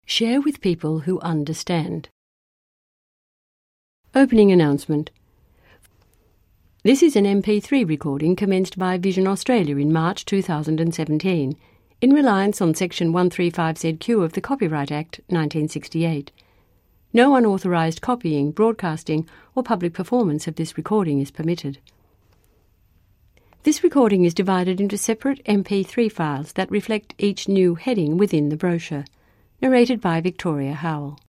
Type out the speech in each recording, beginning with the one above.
Share with people who understand. Opening announcement. This is an MP3 recording commenced by Vision Australia in March 2017, in reliance on Section 135ZQ of the Copyright Act 1968. No unauthorised copying, broadcasting or public performance of this recording is permitted. This recording is divided into separate MP3 files that reflect each new heading within the brochure. Narrated by Victoria Howell.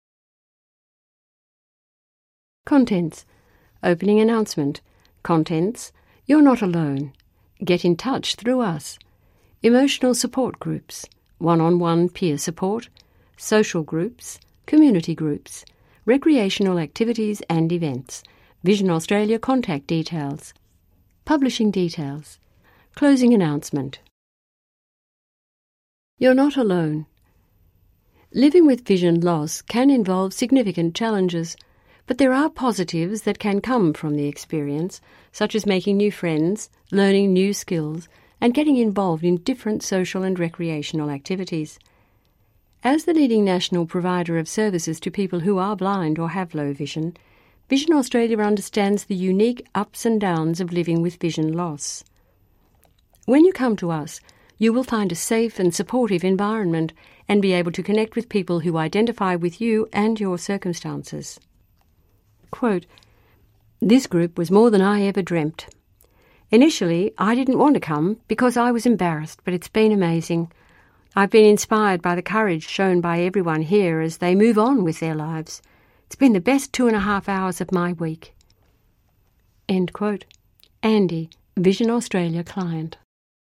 Contents. Opening announcement. Contents. You're not alone. Get in touch through us. Emotional support groups. One-on-one peer support. Social groups. Community groups. Recreational activities and events. Vision Australia contact details. Publishing details. Closing announcement. You're not alone. Living with vision loss can involve significant challenges, but there are positives that can come from the experience, such as making new friends, learning new skills, and getting involved in different social and recreational activities. As the leading national provider of services to people who are blind or have low vision, Vision Australia understands the unique ups and downs of living with vision loss. When you come to us, you will find a safe and supportive environment and be able to connect with people who identify with you and your circumstances. Quote, "This group was more than I ever dreamt. Initially, I didn't want to come because I was embarrassed, but it's been amazing. I've been inspired by the courage shown by everyone here as they move on with their lives. It's been the best 2.5 hours of my week." End quote. Andy, Vision Australia client.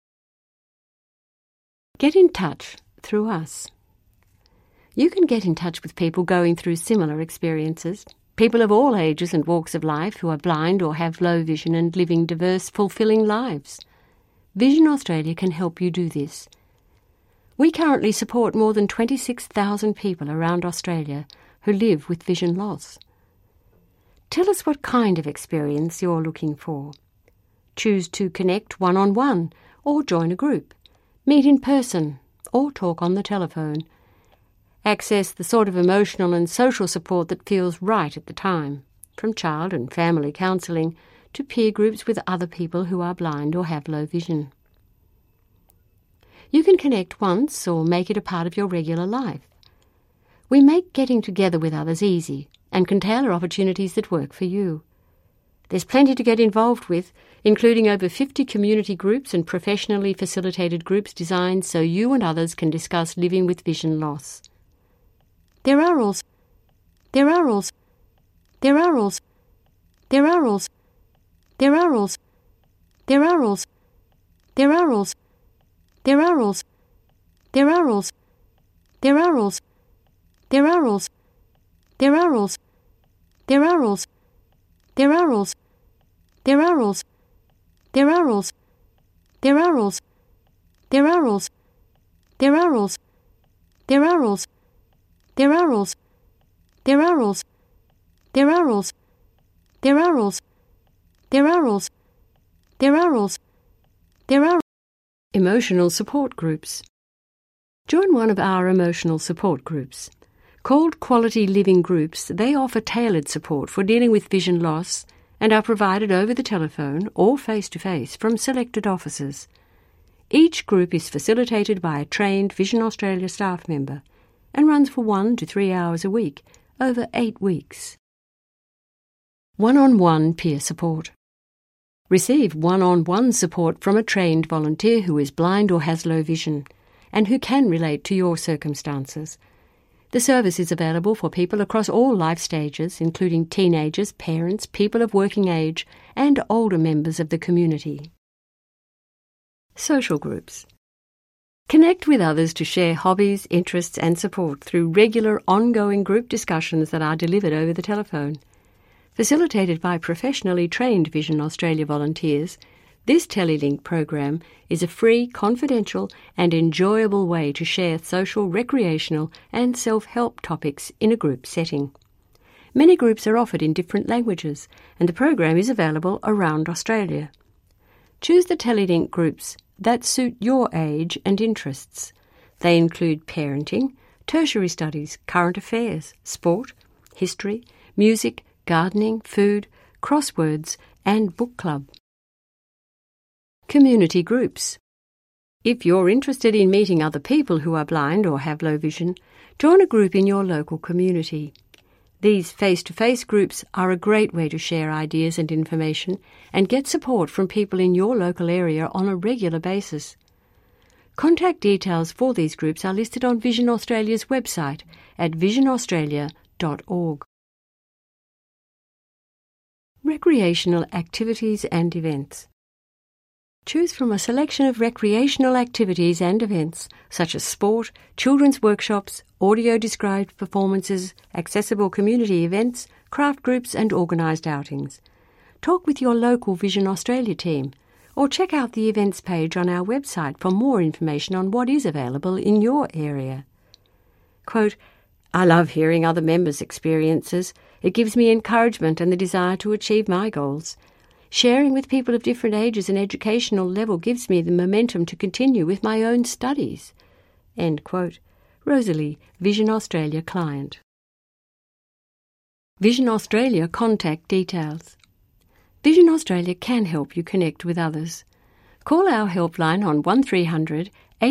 Get in touch through us. You can get in touch with people going through similar experiences, people of all ages and walks of life who are blind or have low vision and living diverse, fulfilling lives. Vision Australia can help you do this. We currently support more than 26,000 people around Australia who live with vision loss. Tell us what kind of experience you're looking for. Choose to connect one-on-one or join a group. Meet in person or talk on the telephone. Access the sort of emotional and social support that feels right at the time, from child and family counselling to peer groups with other people who are blind or have low vision. You can connect once or make it a part of your regular life. We make getting together with others easy and can tailor opportunities that work for you. There's plenty to get involved with, including over 50 community groups and professionally facilitated groups designed so you and others can discuss living with vision loss. There are also emotional support groups. Join one of our emotional support groups. Called Quality Living Groups, they offer tailored support for dealing with vision loss and are provided over the telephone or face-to-face from selected offices. Each group is facilitated by a trained Vision Australia staff member and runs for 1 to 3 hours a week over 8 weeks. One-on-one peer support. Receive one-on-one support from a trained volunteer who is blind or has low vision and who can relate to your circumstances. The service is available for people across all life stages, including teenagers, parents, people of working age, and older members of the community. Social groups. Connect with others to share hobbies, interests, and support through regular, ongoing group discussions that are delivered over the telephone. Facilitated by professionally trained Vision Australia volunteers, this Telelink program is a free, confidential and enjoyable way to share social, recreational and self-help topics in a group setting. Many groups are offered in different languages and the program is available around Australia. Choose the Telelink groups that suit your age and interests. They include parenting, tertiary studies, current affairs, sport, history, music, gardening, food, crosswords, and book club. Community groups. If you're interested in meeting other people who are blind or have low vision, join a group in your local community. These face-to-face groups are a great way to share ideas and information and get support from people in your local area on a regular basis. Contact details for these groups are listed on Vision Australia's website at visionaustralia.org. Recreational activities and events. Choose from a selection of recreational activities and events such as sport, children's workshops, audio-described performances, accessible community events, craft groups and organised outings. Talk with your local Vision Australia team or check out the events page on our website for more information on what is available in your area. Quote, "I love hearing other members' experiences. It gives me encouragement and the desire to achieve my goals. Sharing with people of different ages and educational level gives me the momentum to continue with my own studies." End quote. Rosalie, Vision Australia client. Vision Australia contact details. Vision Australia can help you connect with others. Call our helpline on 1300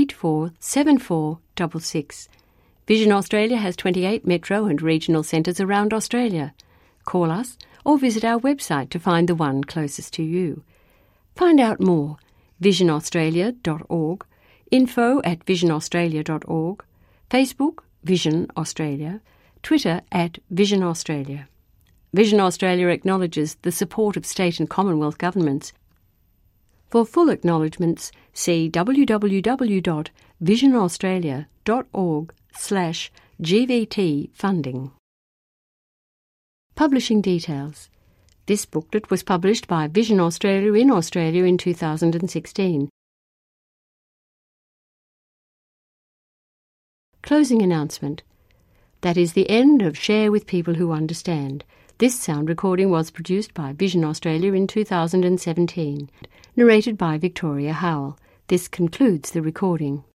847466. Vision Australia has 28 metro and regional centres around Australia. Call us or visit our website to find the one closest to you. Find out more, visionaustralia.org, info@visionaustralia.org, Facebook, Vision Australia, Twitter @Vision Australia. Vision Australia acknowledges the support of state and Commonwealth governments. For full acknowledgements, see www.visionaustralia.org/GVT funding. Publishing details. This booklet was published by Vision Australia in Australia in 2016. Closing announcement. That is the end of Share with People Who Understand. This sound recording was produced by Vision Australia in 2017. Narrated by Victoria Howell. This concludes the recording.